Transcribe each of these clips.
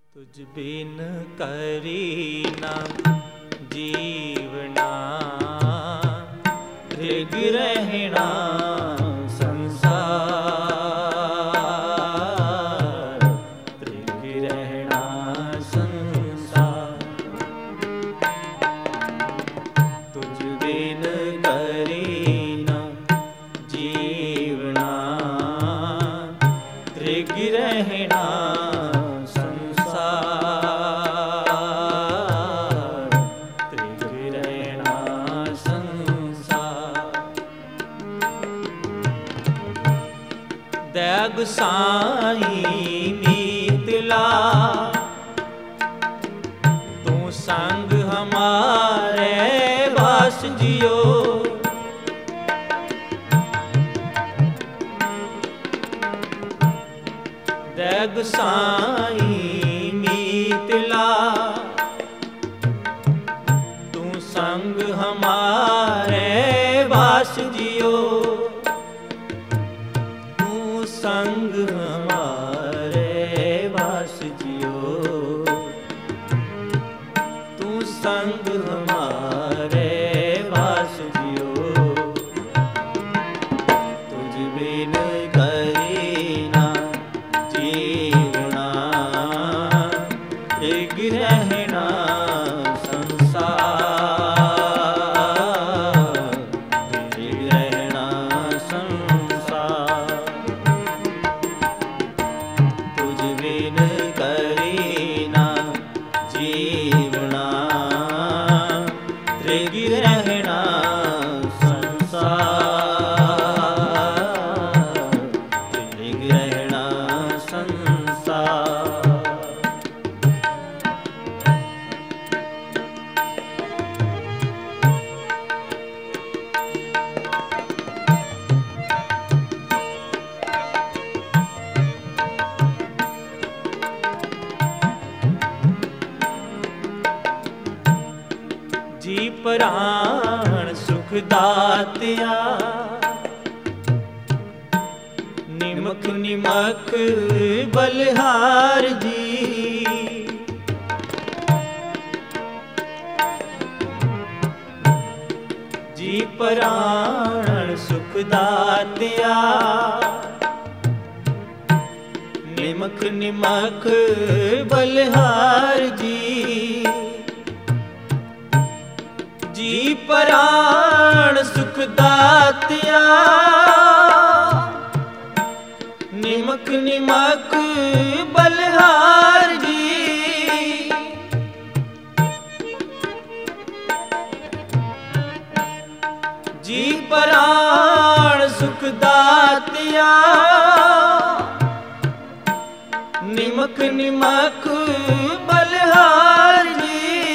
तुझ बिन करी ना जीवना, ऋग रहना संसार, ऋग रहना संसार। तुझ बिन करी ना जीवना, ऋग रहना दैग साईं मीतला, तू संग हमारे वास जियो। दैग साईं मीतला, तू संग हमारे वास जियो। संग हमारे वास जियो, तू संग हमारे वास जियो। तुझ बिन करी ना जीवना, ऋग रहना संसार, ऋग रहना संसार। करी ना जीवना, ऋग रहना संसार, ऋग रहना संसार। जी प्राण सुख दातिया, निमक निमक बलिहार जी। जी प्राण सुख दातिया, निमक निमक बलिहार जी। जी प्राण सुख दातिया, निमक निमक बलिहार जी। जी प्राण सुख दातिया, निमक निमक बलिहार जी।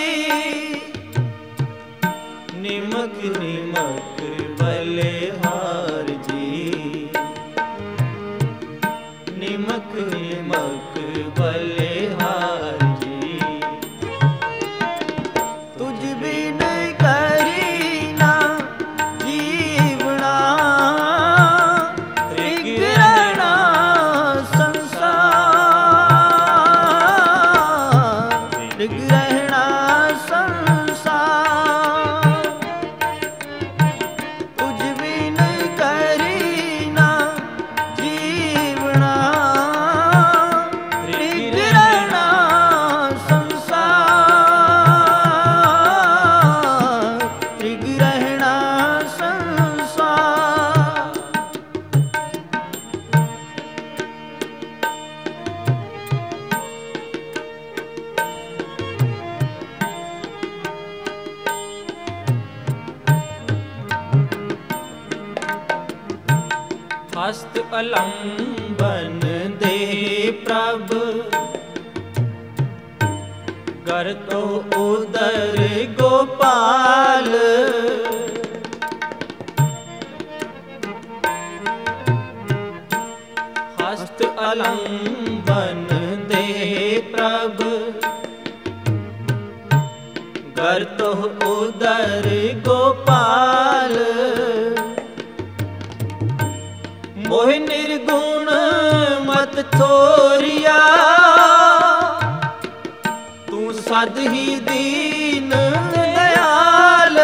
निमक निमक बलिहार जी, निमक निमक बलिहार जी। तुझ बिन करी ना जीवना, ऋग रहना संसार, ऋग रहना संसार। तुझ बिन करी ना जीवना, ऋग रहना संसार, ऋग रहना संसार। हस्त अलंबन दे प्रभ, कर तो उदर गोपाल। हस्त अलंबन दे प्रभ, कर तो उदर गोपाल। मोह निर्गुण मत थोरिया, सद ही दीन दयाल।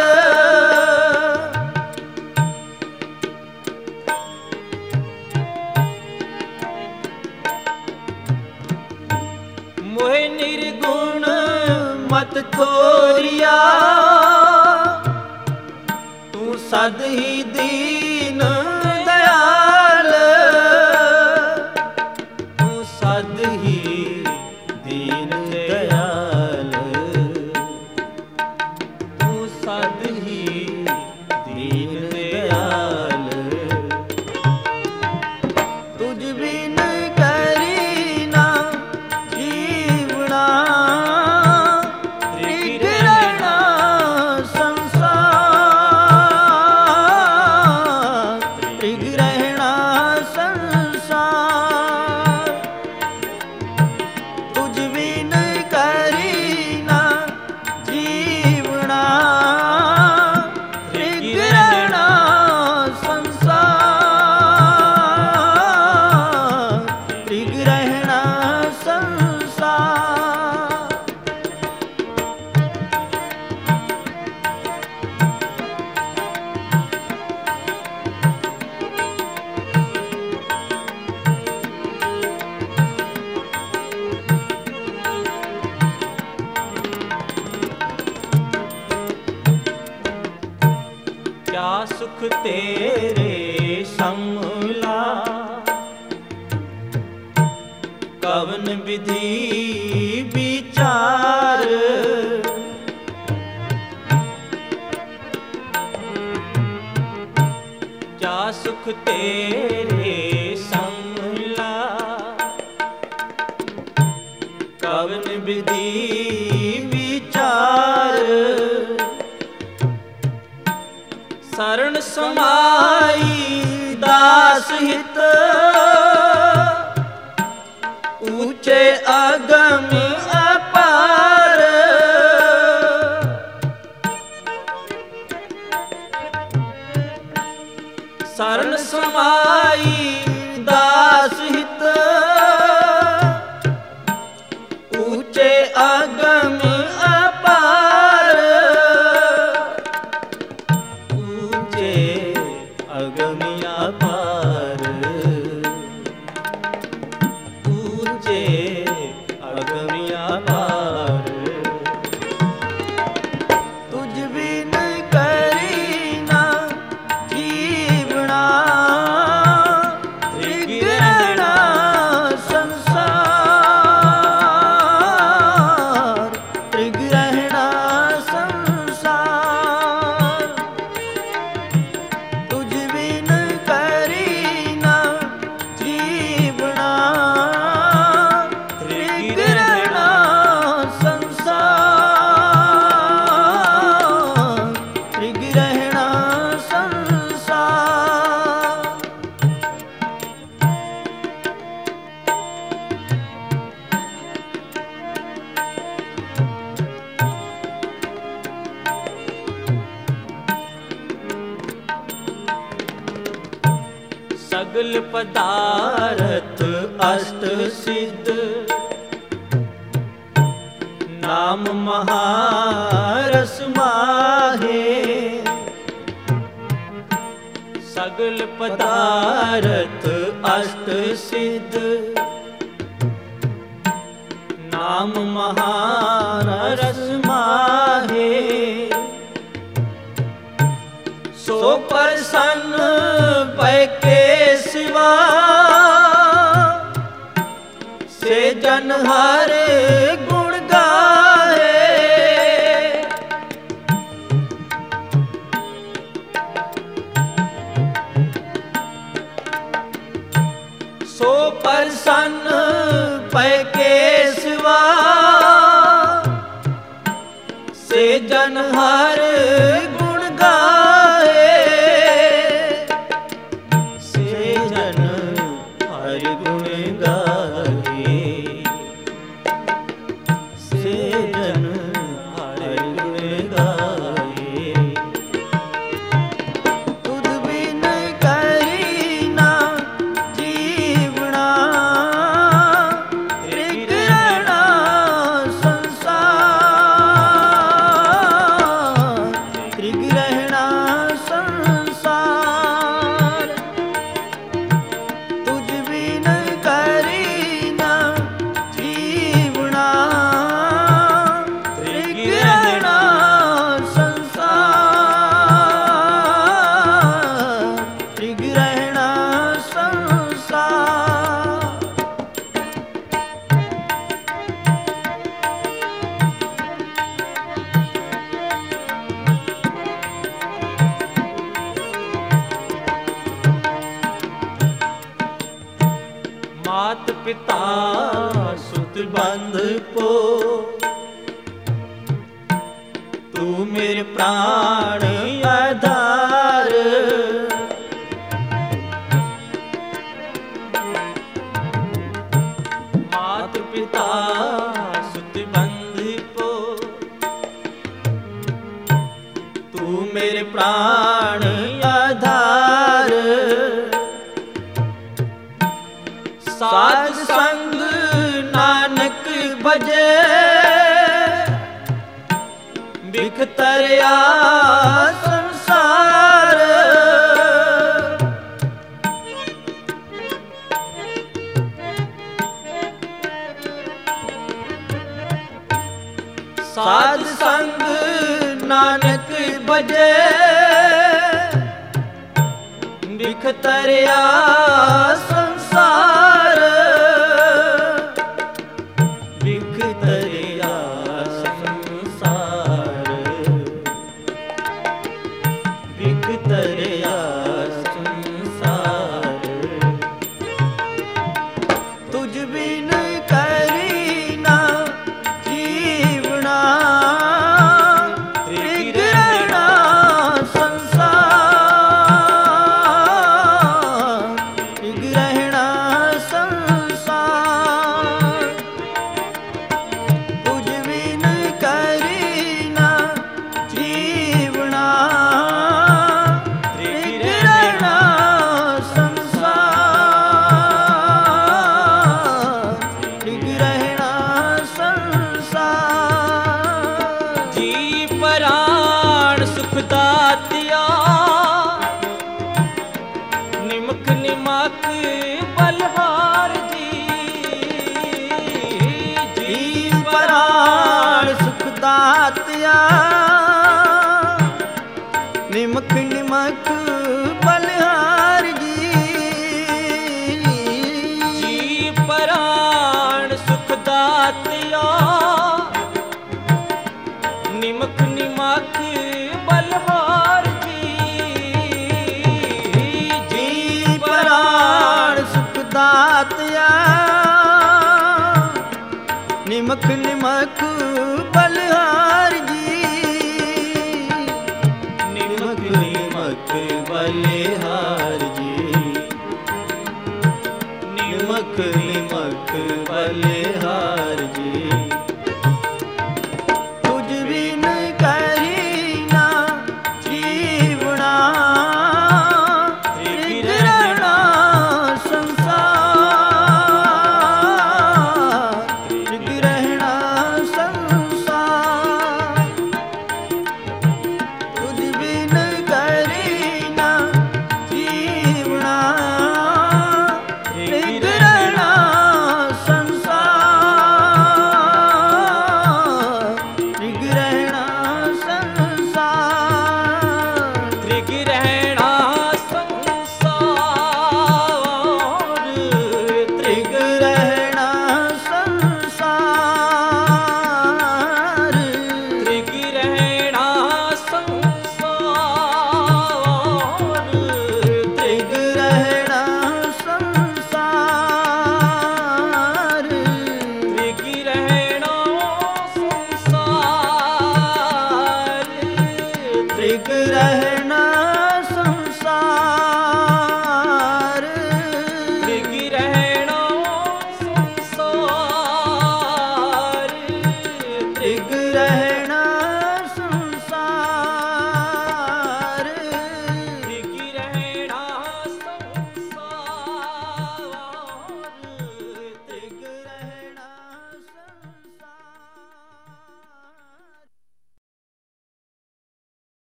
मोहे निर्गुण मत थोरिया, तू सद ही दीन दयाल। तू सद ही दीन दयाल, तू सद ही दीन दयाल। तुझ बिन करी ना जीवना, त्रिगुणा संसार, त्रिगुणा संसार। तुझ बिन करी ना जीवना, त्रिगुणा संसार, त्रिगुणा संसार। क्या सुख तेरे समला, कवन विधि विचार। क्या सुख तेरे समला, कवन विधि विचार। शरण समाई दास हित, ऊंचे अगम अपार। शरण समाई दास हित, ऊंचे अगम अपार। ऊंचे अगम अपार, ऊंचे अगम अपार। तुझ बिन करी ना जीवना, त्रिगुणा संसार, त्रिगुणा संसार। तुझ बिन करी ना जीवना, त्रिगुणा संसार, त्रिगुणा संसार। सगल पदार्थ अष्ट सिद्ध, नाम महारस माहे। सगल पदार्थ अष्ट सिद्ध, नाम महारस माहे। सो प्रसन्न पै के सिवा, से जन हर गुण गाए। सो प्रसन्न पै के सिवा, से जन हर गुण गाए। से जन हर गुण गाए, से जन हर गुण गाए। तुझ बिन करी ना जीवना, त्रिगुणा संसार। बंध पो, तू मेरे प्राण आधार। मात पिता सुत बंध पो, तू मेरे प्राण आधार। साध संग नानक भजे, बिख तरया संसार। साध संग नानक भजे, बिख तरया संसार। बिख तरया संसार, बिख तरया संसार। तुझ बिन करी ना जीवना, त्रिगुणा संसार, त्रिगुणा संसार। तुझ बिन करी ना जीवना, त्रिगुणा संसार, त्रिगुणा संसार। जी प्राण सुख दातिया, निमक निमक बलहार जी। जी प्राण सुख दातिया, निमक निमक बलहार जी। जी प्राण सुख दातिया, निमक निमक बलहार जी। जी प्राण सुख दातिया, निमक निमक बलहार जी। निमक निमक बलहार जी, निमक निमक बलहार जी।